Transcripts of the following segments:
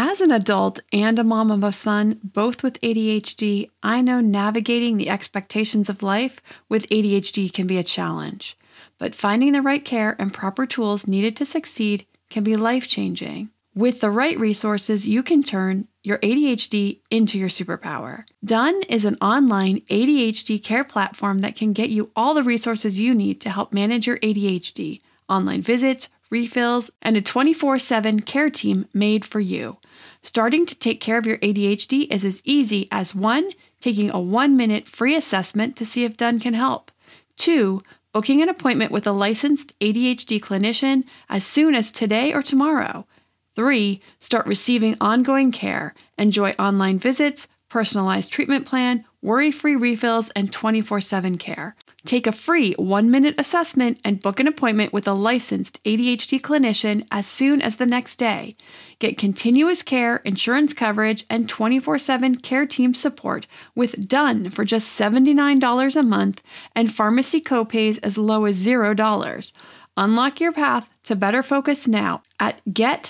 As an adult and a mom of a son, both with ADHD, I know navigating the expectations of life with ADHD can be a challenge. But finding the right care and proper tools needed to succeed can be life-changing. With the right resources, you can turn your ADHD into your superpower. Done is an online ADHD care platform that can get you all the resources you need to help manage your ADHD, online visits, refills, and a 24/7 care team made for you. Starting to take care of your ADHD is as easy as 1. Taking a 1-minute free assessment to see if Done can help. 2. Booking an appointment with a licensed ADHD clinician as soon as today or tomorrow. 3. Start receiving ongoing care. Enjoy online visits, personalized treatment plan, worry-free refills, and 24/7 care. Take a free 1-minute assessment and book an appointment with a licensed ADHD clinician as soon as the next day. Get continuous care, insurance coverage, and 24/7 care team support with Done for just $79 a month and pharmacy copays as low as $0. Unlock your path to better focus now at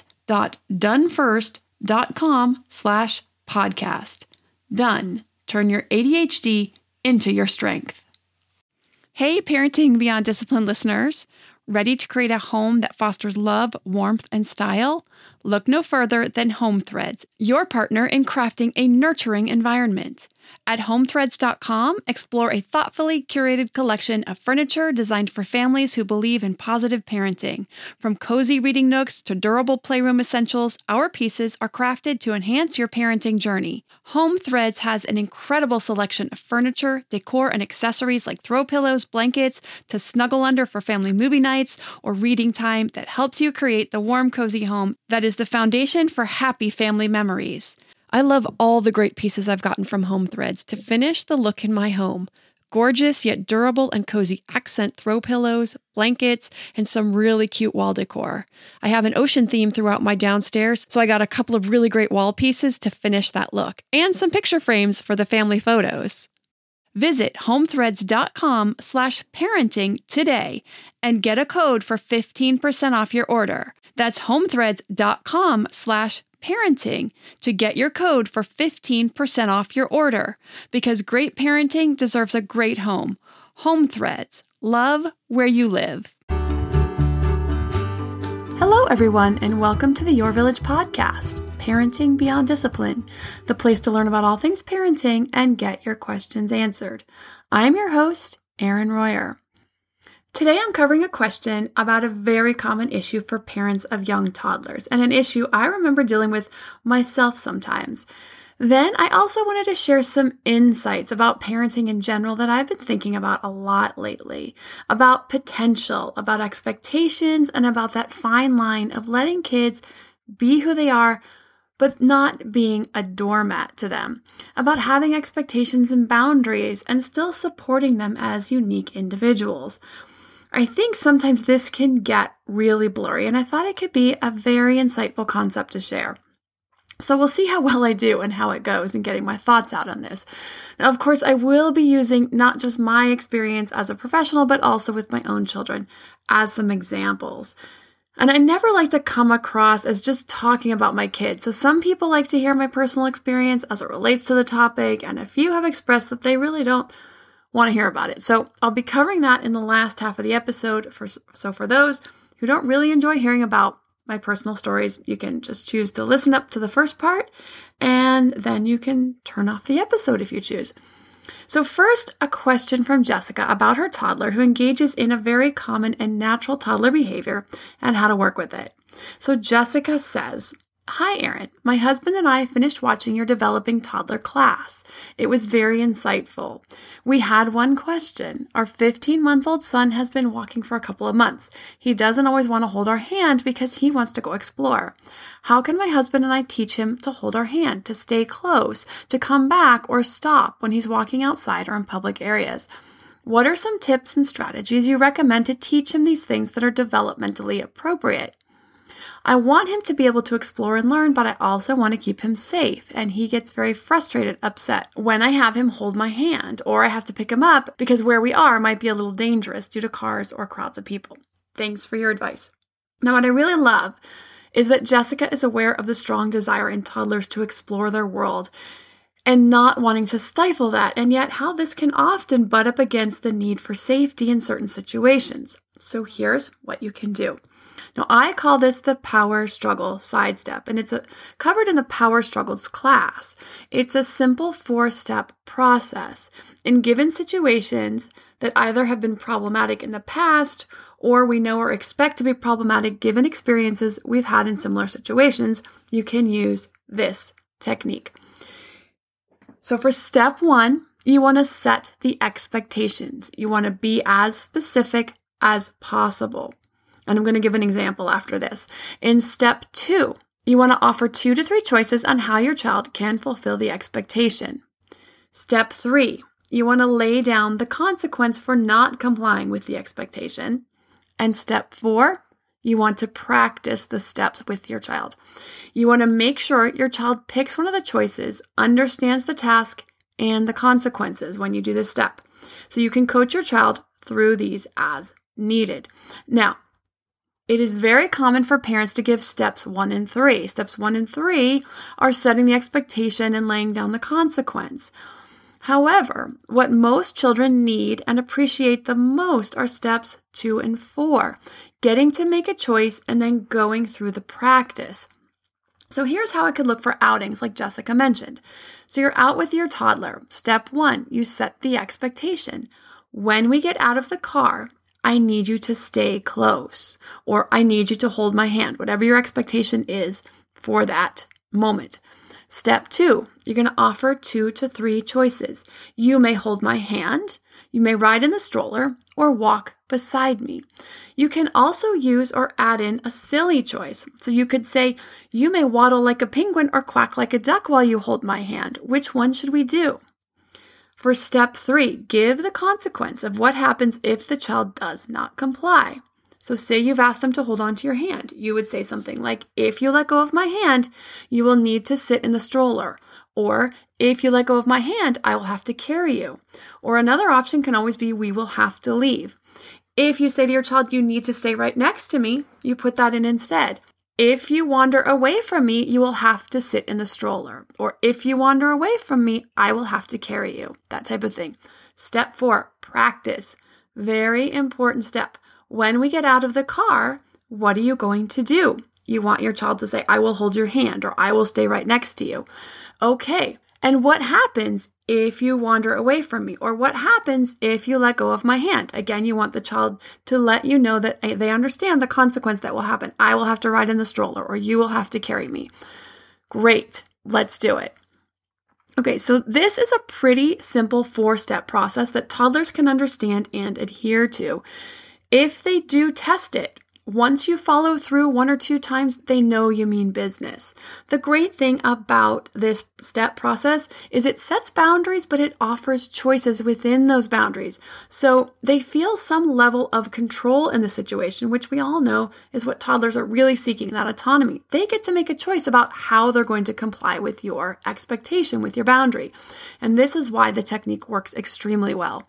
get.donefirst.com/podcast. Done. Turn your ADHD into your strength. Hey, Parenting Beyond Discipline listeners. Ready to create a home that fosters love, warmth, and style? Look no further than Home Threads, your partner in crafting a nurturing environment. At homethreads.com, explore a thoughtfully curated collection of furniture designed for families who believe in positive parenting. From cozy reading nooks to durable playroom essentials, our pieces are crafted to enhance your parenting journey. Home Threads has an incredible selection of furniture, decor, and accessories like throw pillows, blankets, to snuggle under for family movie nights or reading time that helps you create the warm, cozy home that is the foundation for happy family memories. I love all the great pieces I've gotten from Home Threads to finish the look in my home. Gorgeous yet durable and cozy accent throw pillows, blankets, and some really cute wall decor. I have an ocean theme throughout my downstairs, so I got a couple of really great wall pieces to finish that look, and some picture frames for the family photos. Visit homethreads.com/parenting today and get a code for 15% off your order. That's homethreads.com/parenting to get your code for 15% off your order, because great parenting deserves a great home. Home Threads. Love where you live. Hello, everyone, and welcome to the Your Village podcast, Parenting Beyond Discipline, the place to learn about all things parenting and get your questions answered. I'm your host, Erin Royer. Today I'm covering a question about a very common issue for parents of young toddlers, and an issue I remember dealing with myself sometimes. Then I also wanted to share some insights about parenting in general that I've been thinking about a lot lately, about potential, about expectations, and about that fine line of letting kids be who they are, but not being a doormat to them, about having expectations and boundaries and still supporting them as unique individuals. I think sometimes this can get really blurry, and I thought it could be a very insightful concept to share. So we'll see how well I do and how it goes in getting my thoughts out on this. Now, of course, I will be using not just my experience as a professional, but also with my own children as some examples. And I never like to come across as just talking about my kids. So some people like to hear my personal experience as it relates to the topic, and a few have expressed that they really don't want to hear about it. So I'll be covering that in the last half of the episode. So for those who don't really enjoy hearing about my personal stories, you can just choose to listen up to the first part, and then you can turn off the episode if you choose. So first, a question from Jessica about her toddler who engages in a very common and natural toddler behavior and how to work with it. So Jessica says, "Hi, Erin. My husband and I finished watching your developing toddler class. It was very insightful. We had one question. Our 15-month-old son has been walking for a couple of months. He doesn't always want to hold our hand because he wants to go explore. How can my husband and I teach him to hold our hand, to stay close, to come back or stop when he's walking outside or in public areas? What are some tips and strategies you recommend to teach him these things that are developmentally appropriate? I want him to be able to explore and learn, but I also want to keep him safe, and he gets very frustrated, upset when I have him hold my hand, or I have to pick him up because where we are might be a little dangerous due to cars or crowds of people. Thanks for your advice." Now, what I really love is that Jessica is aware of the strong desire in toddlers to explore their world and not wanting to stifle that, and yet how this can often butt up against the need for safety in certain situations. So here's what you can do. Now, I call this the power struggle sidestep, and it's covered in the power struggles class. It's a simple 4-step process. In given situations that either have been problematic in the past or we know or expect to be problematic given experiences we've had in similar situations, you can use this technique. So for step 1, you want to set the expectations. You want to be as specific as possible. And I'm going to give an example after this. In step 2, you want to offer 2 to 3 choices on how your child can fulfill the expectation. Step 3, you want to lay down the consequence for not complying with the expectation. And step 4, you want to practice the steps with your child. You want to make sure your child picks one of the choices, understands the task and the consequences when you do this step. So you can coach your child through these as needed. Now, it is very common for parents to give steps 1 and 3. Steps 1 and 3 are setting the expectation and laying down the consequence. However, what most children need and appreciate the most are steps 2 and 4, getting to make a choice and then going through the practice. So here's how it could look for outings, like Jessica mentioned. So you're out with your toddler. Step 1, you set the expectation. When we get out of the car, I need you to stay close, or I need you to hold my hand, whatever your expectation is for that moment. Step 2, you're going to offer 2 to 3 choices. You may hold my hand, you may ride in the stroller, or walk beside me. You can also use or add in a silly choice. So you could say, you may waddle like a penguin or quack like a duck while you hold my hand. Which one should we do? For step 3, give the consequence of what happens if the child does not comply. So say you've asked them to hold on to your hand. You would say something like, if you let go of my hand, you will need to sit in the stroller. Or if you let go of my hand, I will have to carry you. Or another option can always be, we will have to leave. If you say to your child, you need to stay right next to me, you put that in instead. If you wander away from me, you will have to sit in the stroller. Or if you wander away from me, I will have to carry you. That type of thing. Step 4, practice. Very important step. When we get out of the car, what are you going to do? You want your child to say, I will hold your hand, or I will stay right next to you. Okay. And what happens if you wander away from me? Or what happens if you let go of my hand? Again, you want the child to let you know that they understand the consequence that will happen. I will have to ride in the stroller, or you will have to carry me. Great. Let's do it. Okay, so this is a pretty simple 4-step process that toddlers can understand and adhere to. If they do test it, once you follow through 1 or 2 times, they know you mean business. The great thing about this step process is it sets boundaries, but it offers choices within those boundaries. So they feel some level of control in the situation, which we all know is what toddlers are really seeking, that autonomy. They get to make a choice about how they're going to comply with your expectation, with your boundary. And this is why the technique works extremely well.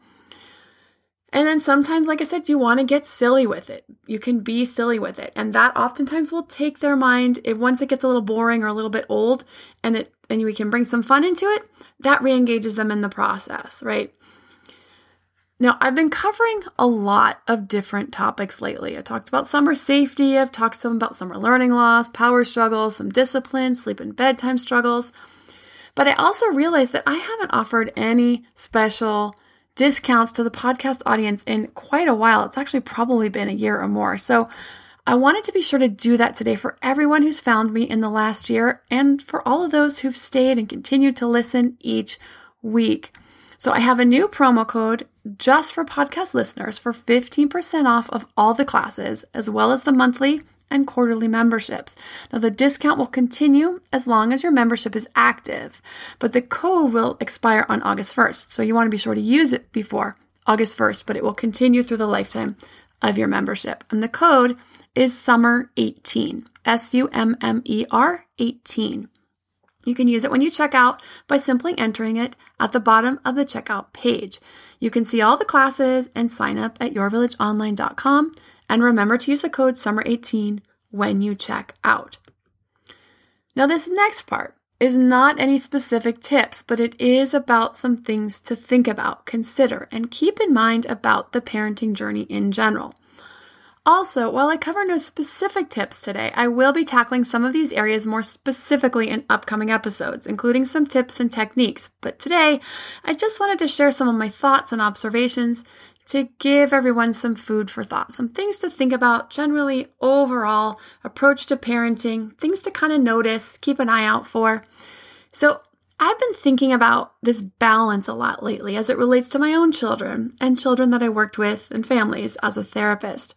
And then sometimes, like I said, you want to get silly with it. You can be silly with it. And that oftentimes will take their mind, once it gets a little boring or a little bit old, and we can bring some fun into it, that re-engages them in the process, right? Now, I've been covering a lot of different topics lately. I talked about summer safety. I've talked to them about summer learning loss, power struggles, some discipline, sleep and bedtime struggles. But I also realized that I haven't offered any special discounts to the podcast audience in quite a while. It's actually probably been a year or more. So I wanted to be sure to do that today for everyone who's found me in the last year and for all of those who've stayed and continued to listen each week. So I have a new promo code just for podcast listeners for 15% off of all the classes, as well as the monthly and quarterly memberships. Now, the discount will continue as long as your membership is active, but the code will expire on August 1st. So you want to be sure to use it before August 1st, but it will continue through the lifetime of your membership. And the code is SUMMER18, SUMMER 18. You can use it when you check out by simply entering it at the bottom of the checkout page. You can see all the classes and sign up at yourvillageonline.com. And remember to use the code SUMMER18 when you check out. Now, this next part is not any specific tips, but it is about some things to think about, consider, and keep in mind about the parenting journey in general. Also, while I cover no specific tips today, I will be tackling some of these areas more specifically in upcoming episodes, including some tips and techniques. But today, I just wanted to share some of my thoughts and observations to give everyone some food for thought, some things to think about, generally overall approach to parenting, things to kind of notice, keep an eye out for. So I've been thinking about this balance a lot lately as it relates to my own children and children that I worked with and families as a therapist.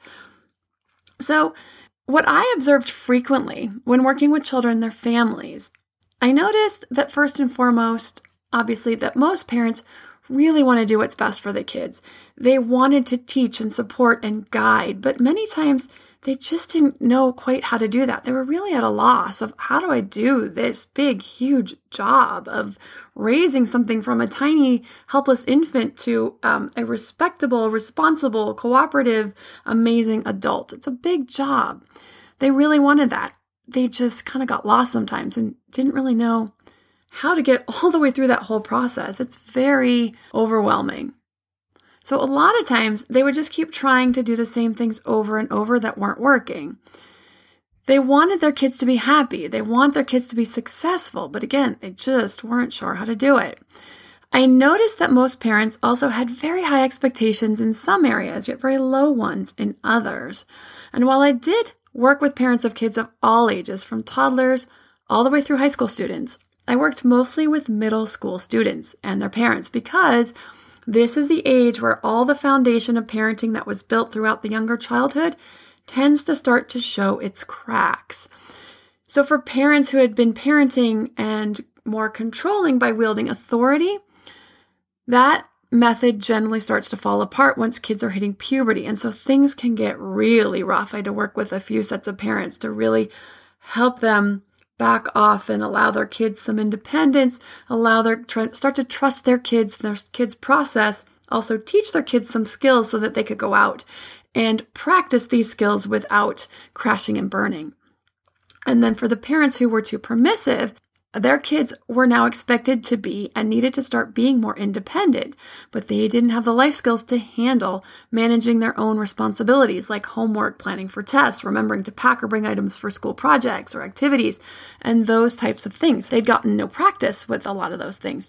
So what I observed frequently when working with children and their families, I noticed that first and foremost, obviously, that most parents really want to do what's best for the kids. They wanted to teach and support and guide, but many times they just didn't know quite how to do that. They were really at a loss of how do I do this big, huge job of raising something from a tiny, helpless infant to a respectable, responsible, cooperative, amazing adult. It's a big job. They really wanted that. They just kind of got lost sometimes and didn't really know how to get all the way through that whole process. It's very overwhelming. So a lot of times they would just keep trying to do the same things over and over that weren't working. They wanted their kids to be happy. They want their kids to be successful. But again, they just weren't sure how to do it. I noticed that most parents also had very high expectations in some areas, yet very low ones in others. And while I did work with parents of kids of all ages, from toddlers all the way through high school students, I worked mostly with middle school students and their parents because this is the age where all the foundation of parenting that was built throughout the younger childhood tends to start to show its cracks. So for parents who had been parenting and more controlling by wielding authority, that method generally starts to fall apart once kids are hitting puberty. And so things can get really rough. I had to work with a few sets of parents to really help them back off and allow their kids some independence, start to trust their kids, their kids' process, also teach their kids some skills so that they could go out and practice these skills without crashing and burning. And then for the parents who were too permissive, their kids were now expected to be and needed to start being more independent, but they didn't have the life skills to handle managing their own responsibilities like homework, planning for tests, remembering to pack or bring items for school projects or activities, and those types of things. They'd gotten no practice with a lot of those things.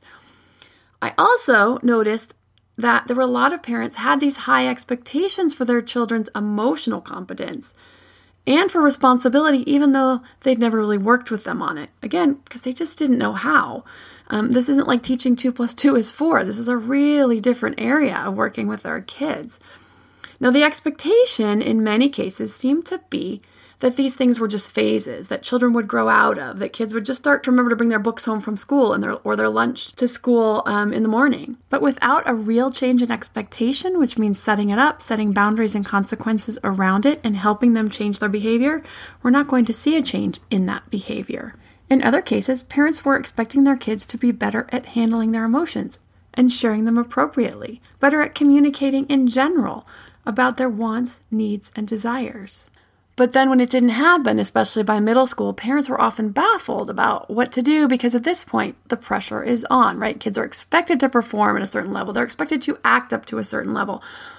I also noticed that there were a lot of parents had these high expectations for their children's emotional competence and for responsibility, even though they'd never really worked with them on it. Again, because they just didn't know how. This isn't like teaching 2 + 2 is 4. This is a really different area of working with our kids. Now, the expectation in many cases seemed to be that these things were just phases that children would grow out of, that kids would just start to remember to bring their books home from school and their lunch to school in the morning. But without a real change in expectation, which means setting it up, setting boundaries and consequences around it, and helping them change their behavior, we're not going to see a change in that behavior. In other cases, parents were expecting their kids to be better at handling their emotions and sharing them appropriately, better at communicating in general about their wants, needs, and desires. But then when it didn't happen, especially by middle school, parents were often baffled about what to do because at this point, the pressure is on, right? Kids are expected to perform at a certain level. They're expected to act up to a certain level.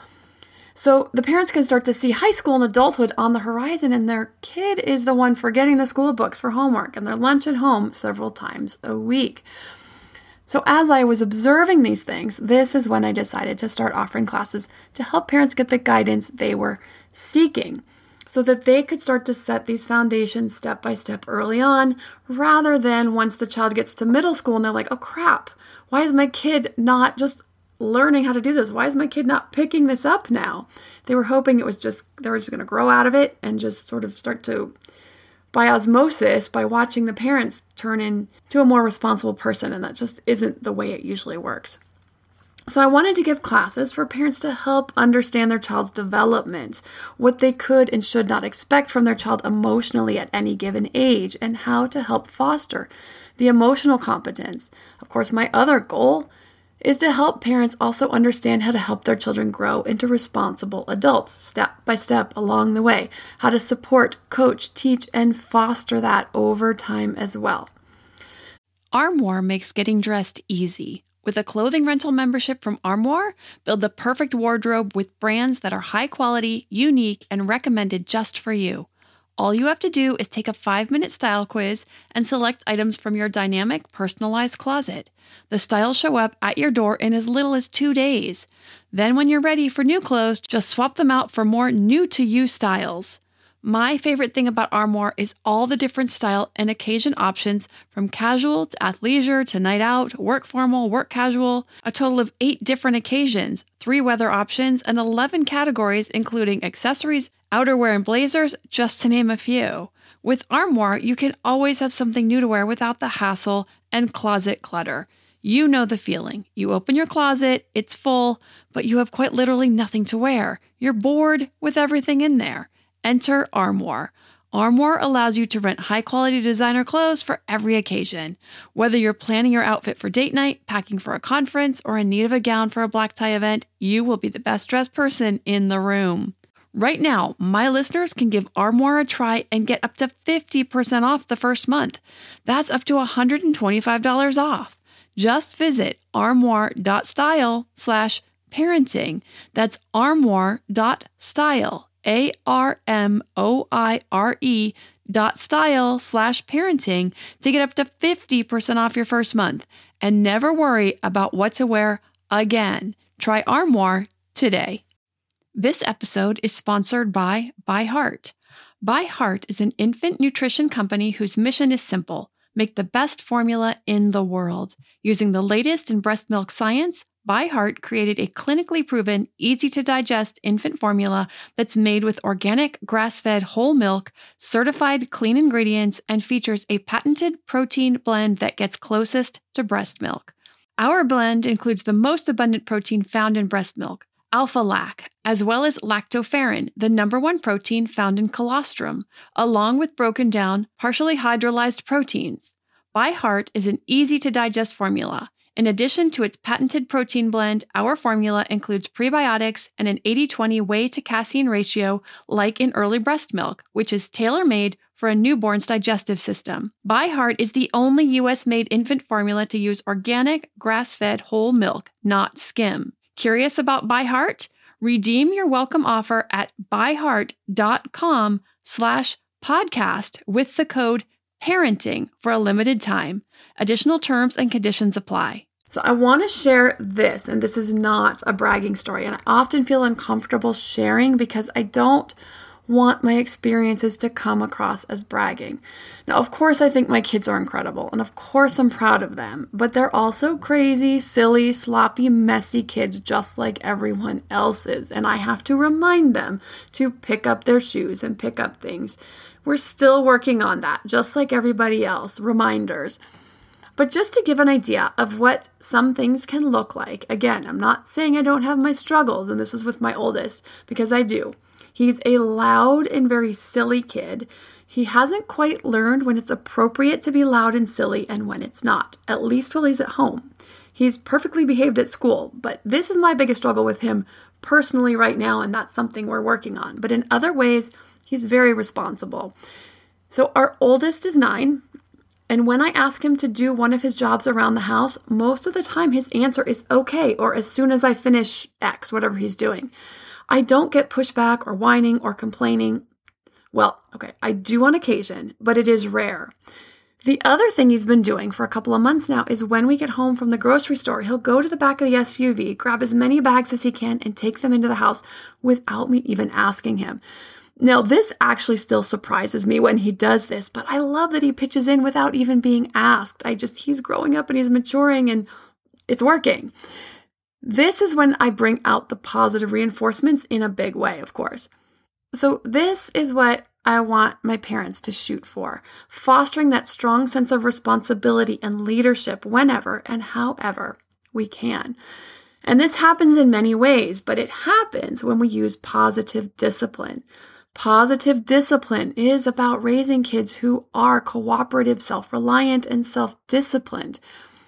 So the parents can start to see high school and adulthood on the horizon, and their kid is the one forgetting the school books for homework and their lunch at home several times a week. So as I was observing these things, this is when I decided to start offering classes to help parents get the guidance they were seeking, so that they could start to set these foundations step by step early on, rather than once the child gets to middle school and they're like, oh crap, why is my kid not just learning how to do this? Why is my kid not picking this up now? They were hoping they were just going to grow out of it and just sort of start to, by osmosis, by watching the parents turn into a more responsible person, and that just isn't the way it usually works. So I wanted to give classes for parents to help understand their child's development, what they could and should not expect from their child emotionally at any given age, and how to help foster the emotional competence. Of course, my other goal is to help parents also understand how to help their children grow into responsible adults step by step along the way, how to support, coach, teach, and foster that over time as well. Armoire makes getting dressed easy. With a clothing rental membership from Armoire, build the perfect wardrobe with brands that are high quality, unique, and recommended just for you. All you have to do is take a 5-minute style quiz and select items from your dynamic, personalized closet. The styles show up at your door in as little as 2 days. Then when you're ready for new clothes, just swap them out for more new-to-you styles. My favorite thing about Armoire is all the different style and occasion options, from casual to athleisure to night out, work formal, work casual, a total of 8 different occasions, 3 weather options, and 11 categories including accessories, outerwear, and blazers, just to name a few. With Armoire, you can always have something new to wear without the hassle and closet clutter. You know the feeling. You open your closet, it's full, but you have quite literally nothing to wear. You're bored with everything in there. Enter Armoire. Armoire allows you to rent high-quality designer clothes for every occasion. Whether you're planning your outfit for date night, packing for a conference, or in need of a gown for a black tie event, you will be the best-dressed person in the room. Right now, my listeners can give Armoire a try and get up to 50% off the first month. That's up to $125 off. Just visit armoire.style/parenting. That's armoire.style. ARMOIRE.style/parenting to get up to 50% off your first month and never worry about what to wear again. Try Armoire today. This episode is sponsored by ByHeart. ByHeart is an infant nutrition company whose mission is simple: make the best formula in the world. Using the latest in breast milk science, ByHeart created a clinically proven, easy-to-digest infant formula that's made with organic, grass-fed whole milk, certified clean ingredients, and features a patented protein blend that gets closest to breast milk. Our blend includes the most abundant protein found in breast milk, alpha-lac, as well as lactoferrin, the #1 protein found in colostrum, along with broken down, partially hydrolyzed proteins. ByHeart is an easy-to-digest formula. In addition to its patented protein blend, our formula includes prebiotics and an 80-20 whey to casein ratio like in early breast milk, which is tailor-made for a newborn's digestive system. ByHeart is the only U.S.-made infant formula to use organic, grass-fed whole milk, not skim. Curious about ByHeart? Redeem your welcome offer at byheart.com/podcast with the code parenting for a limited time. Additional terms and conditions apply. So I want to share this, and this is not a bragging story, and I often feel uncomfortable sharing because I don't want my experiences to come across as bragging. Now, of course, I think my kids are incredible, and of course I'm proud of them, but they're also crazy, silly, sloppy, messy kids just like everyone else is, and I have to remind them to pick up their shoes and pick up things. We're still working on that, just like everybody else, reminders. But just to give an idea of what some things can look like, again, I'm not saying I don't have my struggles, and this is with my oldest, because I do. He's a loud and very silly kid. He hasn't quite learned when it's appropriate to be loud and silly and when it's not, at least while he's at home. He's perfectly behaved at school, but this is my biggest struggle with him personally right now, and that's something we're working on. But in other ways, he's very responsible. So our oldest is 9, and when I ask him to do one of his jobs around the house, most of the time his answer is okay, or as soon as I finish X, whatever he's doing. I don't get pushback or whining or complaining. Well, okay, I do on occasion, but it is rare. The other thing he's been doing for a couple of months now is when we get home from the grocery store, he'll go to the back of the SUV, grab as many bags as he can, and take them into the house without me even asking him. Now, this actually still surprises me when he does this, but I love that he pitches in without even being asked. He's growing up and he's maturing and it's working. This is when I bring out the positive reinforcements in a big way, of course. So this is what I want my parents to shoot for, fostering that strong sense of responsibility and leadership whenever and however we can. And this happens in many ways, but it happens when we use positive discipline. Positive discipline is about raising kids who are cooperative, self-reliant, and self-disciplined.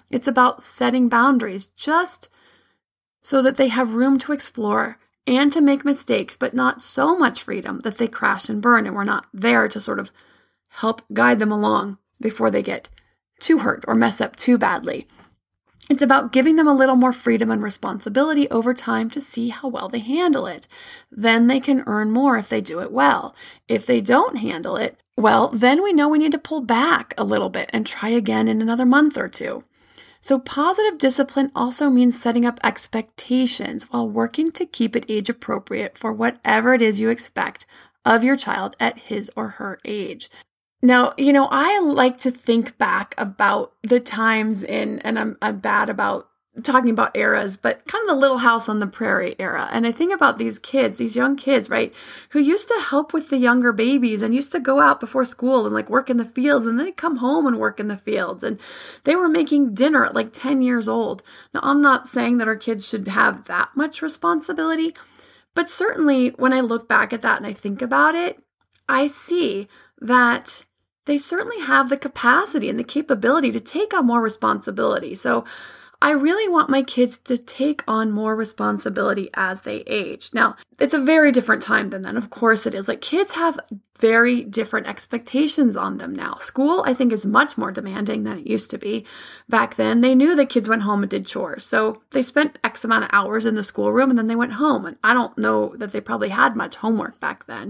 It's about setting boundaries just so that they have room to explore and to make mistakes, but not so much freedom that they crash and burn, and we're not there to sort of help guide them along before they get too hurt or mess up too badly. It's about giving them a little more freedom and responsibility over time to see how well they handle it. Then they can earn more if they do it well. If they don't handle it well, then we know we need to pull back a little bit and try again in another month or two. So positive discipline also means setting up expectations while working to keep it age appropriate for whatever it is you expect of your child at his or her age. Now, I like to think back about the times and I'm bad about talking about eras, but kind of the Little House on the Prairie era. And I think about these kids, these young kids, right, who used to help with the younger babies and used to go out before school and work in the fields, and then they'd come home and work in the fields. And they were making dinner at 10 years old. Now, I'm not saying that our kids should have that much responsibility, but certainly when I look back at that and I think about it, I see that they certainly have the capacity and the capability to take on more responsibility. So I really want my kids to take on more responsibility as they age. Now, it's a very different time than then. Of course it is. Kids have very different expectations on them now. School, I think, is much more demanding than it used to be. Back then, they knew that kids went home and did chores. So they spent X amount of hours in the schoolroom and then they went home. And I don't know that they probably had much homework back then.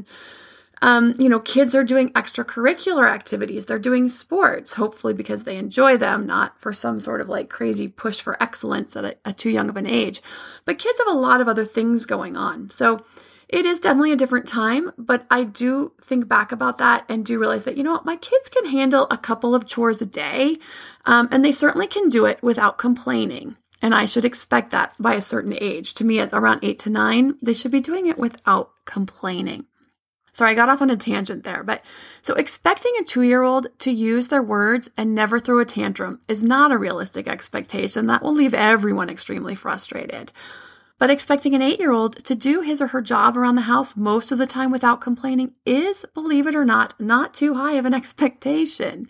Kids are doing extracurricular activities. They're doing sports, hopefully because they enjoy them, not for some sort of crazy push for excellence at a too young of an age. But kids have a lot of other things going on. So it is definitely a different time, but I do think back about that and do realize that, my kids can handle a couple of chores a day, and they certainly can do it without complaining. And I should expect that by a certain age. To me, it's around 8 to 9. They should be doing it without complaining. Sorry, I got off on a tangent there, but so expecting a 2-year-old to use their words and never throw a tantrum is not a realistic expectation. That will leave everyone extremely frustrated. But expecting an 8-year-old to do his or her job around the house most of the time without complaining is, believe it or not too high of an expectation.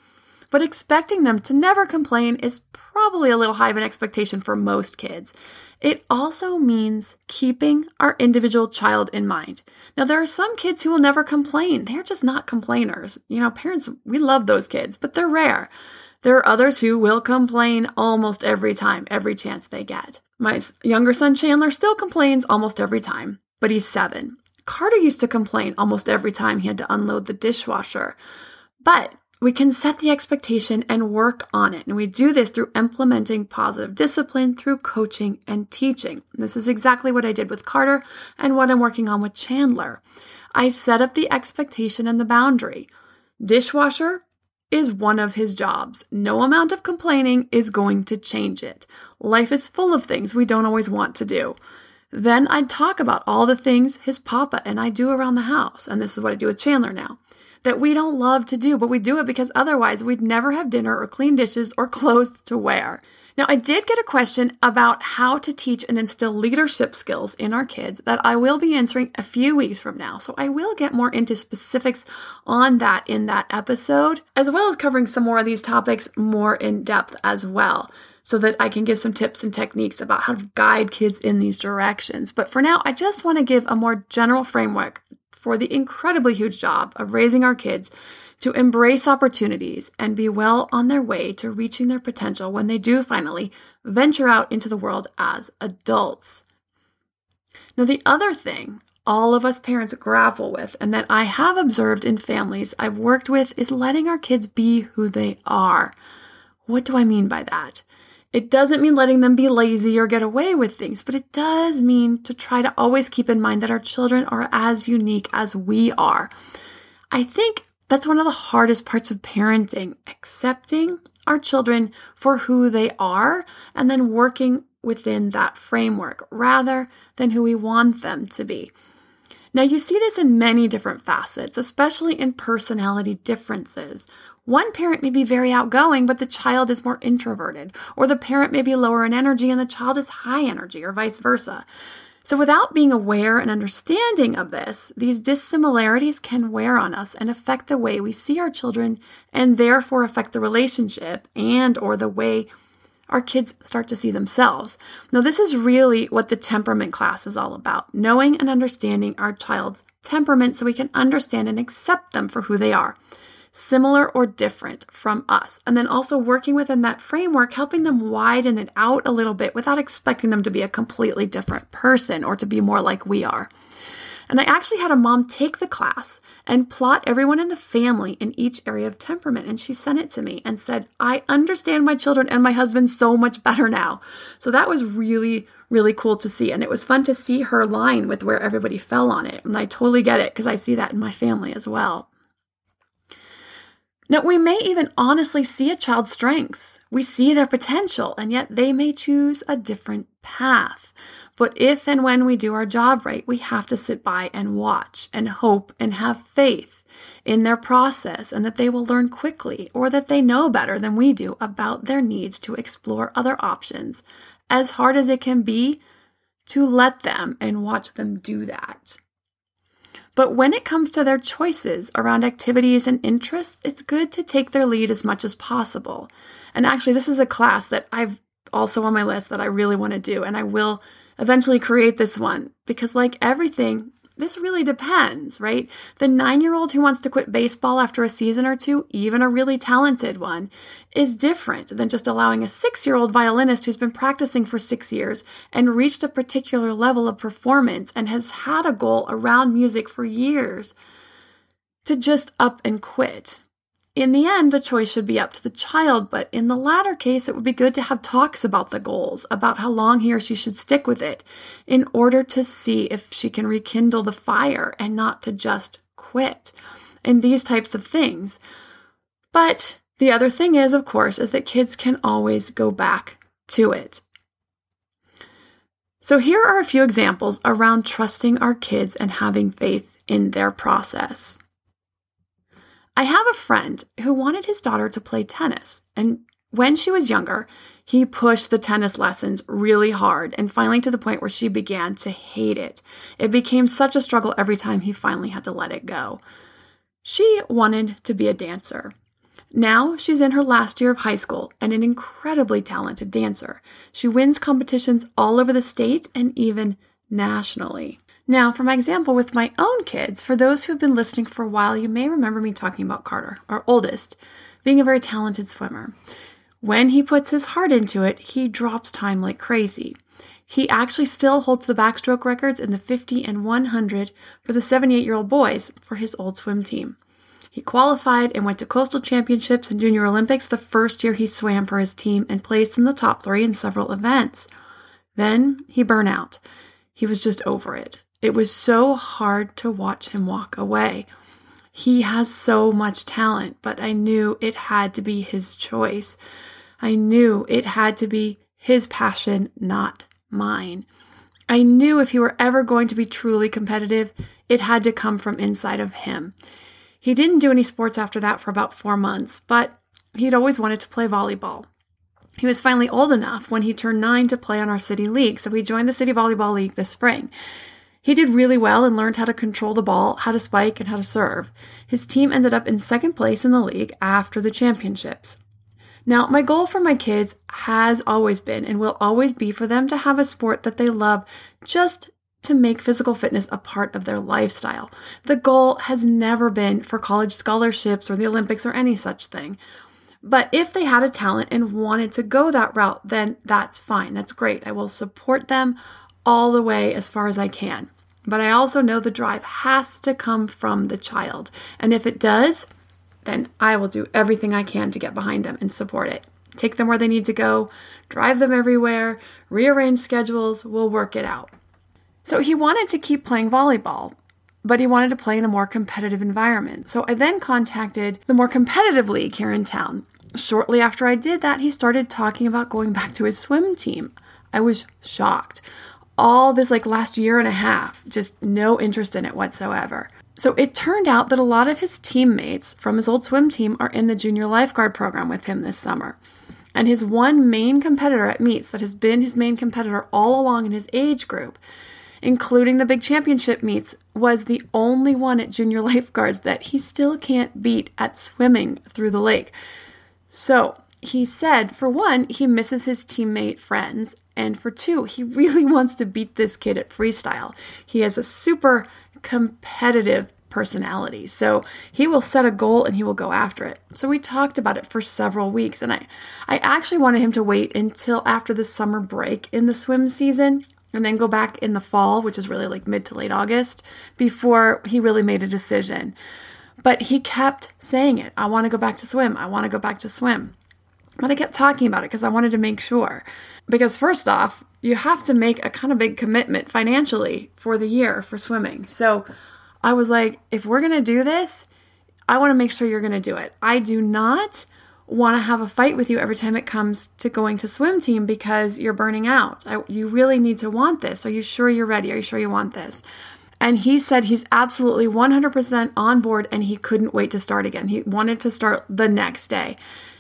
But expecting them to never complain is probably a little high of an expectation for most kids. It also means keeping our individual child in mind. Now, there are some kids who will never complain. They're just not complainers. Parents, we love those kids, but they're rare. There are others who will complain almost every time, every chance they get. My younger son, Chandler, still complains almost every time, but he's 7. Carter used to complain almost every time he had to unload the dishwasher. But we can set the expectation and work on it. And we do this through implementing positive discipline, through coaching and teaching. And this is exactly what I did with Carter and what I'm working on with Chandler. I set up the expectation and the boundary. Dishwasher is one of his jobs. No amount of complaining is going to change it. Life is full of things we don't always want to do. Then I'd talk about all the things his papa and I do around the house. And this is what I do with Chandler now. That we don't love to do, but we do it because otherwise we'd never have dinner or clean dishes or clothes to wear. Now, I did get a question about how to teach and instill leadership skills in our kids that I will be answering a few weeks from now. So I will get more into specifics on that in that episode, as well as covering some more of these topics more in depth as well, so that I can give some tips and techniques about how to guide kids in these directions. But for now, I just want to give a more general framework for the incredibly huge job of raising our kids to embrace opportunities and be well on their way to reaching their potential when they do finally venture out into the world as adults. Now, the other thing all of us parents grapple with, and that I have observed in families I've worked with, is letting our kids be who they are. What do I mean by that? It doesn't mean letting them be lazy or get away with things, but it does mean to try to always keep in mind that our children are as unique as we are. I think that's one of the hardest parts of parenting, accepting our children for who they are and then working within that framework rather than who we want them to be. Now, you see this in many different facets, especially in personality differences. One parent may be very outgoing, but the child is more introverted, or the parent may be lower in energy and the child is high energy, or vice versa. So without being aware and understanding of this, these dissimilarities can wear on us and affect the way we see our children and therefore affect the relationship and or the way our kids start to see themselves. Now, this is really what the temperament class is all about, knowing and understanding our child's temperament so we can understand and accept them for who they are, similar or different from us. And then also working within that framework, helping them widen it out a little bit without expecting them to be a completely different person or to be more like we are. And I actually had a mom take the class and plot everyone in the family in each area of temperament. And she sent it to me and said, I understand my children and my husband so much better now. So that was really, really cool to see. And it was fun to see her line with where everybody fell on it. And I totally get it because I see that in my family as well. Now, we may even honestly see a child's strengths. We see their potential, and yet they may choose a different path. But if and when we do our job right, we have to sit by and watch and hope and have faith in their process and that they will learn quickly or that they know better than we do about their needs to explore other options, as hard as it can be to let them and watch them do that. But when it comes to their choices around activities and interests, it's good to take their lead as much as possible. And actually, this is a class that I've also on my list that I really want to do, and I will eventually create this one because, like everything, this really depends, right? The 9-year-old who wants to quit baseball after a season or two, even a really talented one, is different than just allowing a 6-year-old violinist who's been practicing for 6 years and reached a particular level of performance and has had a goal around music for years to just up and quit. In the end, the choice should be up to the child, but in the latter case, it would be good to have talks about the goals, about how long he or she should stick with it, in order to see if she can rekindle the fire and not to just quit, and these types of things. But the other thing is, of course, is that kids can always go back to it. So here are a few examples around trusting our kids and having faith in their process. I have a friend who wanted his daughter to play tennis, and when she was younger, he pushed the tennis lessons really hard and finally to the point where she began to hate it. It became such a struggle every time he finally had to let it go. She wanted to be a dancer. Now she's in her last year of high school and an incredibly talented dancer. She wins competitions all over the state and even nationally. Now, for my example with my own kids, for those who have been listening for a while, you may remember me talking about Carter, our oldest, being a very talented swimmer. When he puts his heart into it, he drops time like crazy. He actually still holds the backstroke records in the 50 and 100 for the 78-year-old boys for his old swim team. He qualified and went to coastal championships and junior Olympics the first year he swam for his team and placed in the top 3 in several events. Then he burned out. He was just over it. It was so hard to watch him walk away. He has so much talent, but I knew it had to be his choice. I knew it had to be his passion, not mine. I knew if he were ever going to be truly competitive, it had to come from inside of him. He didn't do any sports after that for about 4 months, but he'd always wanted to play volleyball. He was finally old enough when he turned 9 to play on our city league, so he joined the city volleyball league this spring. He did really well and learned how to control the ball, how to spike, and how to serve. His team ended up in 2nd place in the league after the championships. Now, my goal for my kids has always been and will always be for them to have a sport that they love, just to make physical fitness a part of their lifestyle. The goal has never been for college scholarships or the Olympics or any such thing. But if they had a talent and wanted to go that route, then that's fine. That's great. I will support them all the way as far as I can. But I also know the drive has to come from the child. And if it does, then I will do everything I can to get behind them and support it. Take them where they need to go, drive them everywhere, rearrange schedules, we'll work it out. So he wanted to keep playing volleyball, but he wanted to play in a more competitive environment. So I then contacted the more competitive league here in town. Shortly after I did that, he started talking about going back to his swim team. I was shocked. All this last year and a half, just no interest in it whatsoever. So it turned out that a lot of his teammates from his old swim team are in the junior lifeguard program with him this summer. And his one main competitor at meets that has been his main competitor all along in his age group, including the big championship meets, was the only one at junior lifeguards that he still can't beat at swimming through the lake. So he said, for one, he misses his teammate friends. And for two, he really wants to beat this kid at freestyle. He has a super competitive personality. So he will set a goal and he will go after it. So we talked about it for several weeks. And I actually wanted him to wait until after the summer break in the swim season and then go back in the fall, which is really like mid to late August, before he really made a decision. But he kept saying it. I want to go back to swim. I want to go back to swim. But I kept talking about it because I wanted to make sure. Because first off, you have to make a kind of big commitment financially for the year for swimming. So I was like, if we're going to do this, I want to make sure you're going to do it. I do not want to have a fight with you every time it comes to going to swim team because you're burning out. You really need to want this. Are you sure you're ready? Are you sure you want this? And he said he's absolutely 100% on board and he couldn't wait to start again. He wanted to start the next day.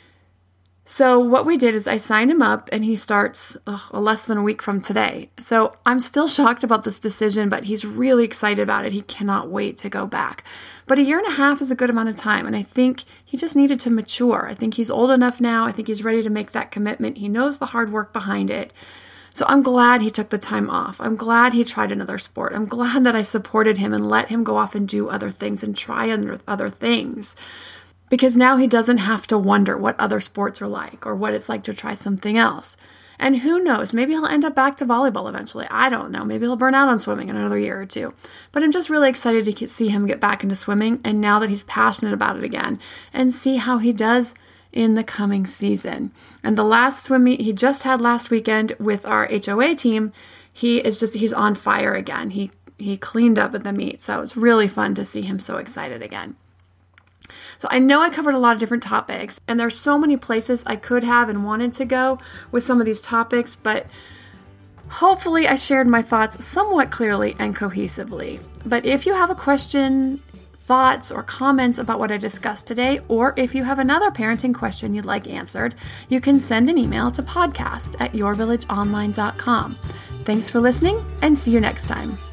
So what we did is I signed him up and he starts less than a week from today. So I'm still shocked about this decision, but he's really excited about it. He cannot wait to go back. But a year and a half is a good amount of time. And I think he just needed to mature. I think he's old enough now. I think he's ready to make that commitment. He knows the hard work behind it. So I'm glad he took the time off. I'm glad he tried another sport. I'm glad that I supported him and let him go off and do other things and try other things. Because now he doesn't have to wonder what other sports are like or what it's like to try something else. And who knows, maybe he'll end up back to volleyball eventually. I don't know. Maybe he'll burn out on swimming in another year or two. But I'm just really excited to see him get back into swimming and now that he's passionate about it again and see how he does in the coming season. And the last swim meet he just had last weekend with our HOA team, he's on fire again. He cleaned up at the meet. So it's really fun to see him so excited again. So I know I covered a lot of different topics, and there's so many places I could have and wanted to go with some of these topics, but hopefully I shared my thoughts somewhat clearly and cohesively. But if you have a question, thoughts, or comments about what I discussed today, or if you have another parenting question you'd like answered, you can send an email to podcast@yourvillageonline.com. Thanks for listening, and see you next time.